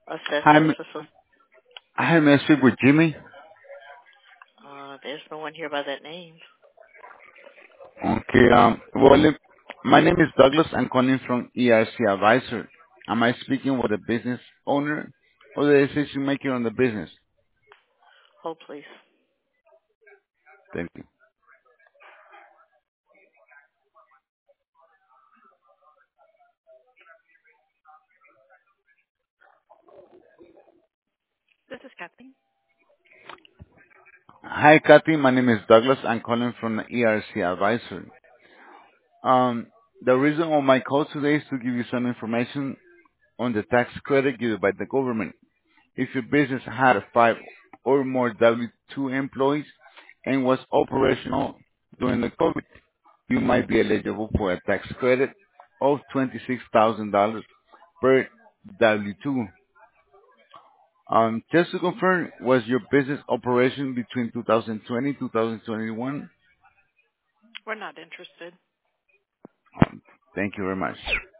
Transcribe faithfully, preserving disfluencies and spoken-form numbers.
Hi, Asbestos. m- This is, hi, may I speak with Jimmy? uh, there's no one here by that name. Okay, um, well, if- my name is Douglas. I'm calling from E R C Advisor. Am I speaking with the business owner or the decision maker on the business? Hold, please. Thank you. This is Kathleen. Hi, Kathy. My name is Douglas. I'm calling from the E R C Advisor. Um, the reason of my call today is to give you some information on the tax credit given by the government. If your business had five or more W two employees and was operational during the COVID, you might be eligible for a tax credit of twenty-six thousand dollars per W two. Um, just to confirm, was your business operation between two thousand twenty and two thousand twenty-one? We're not interested. Thank you very much.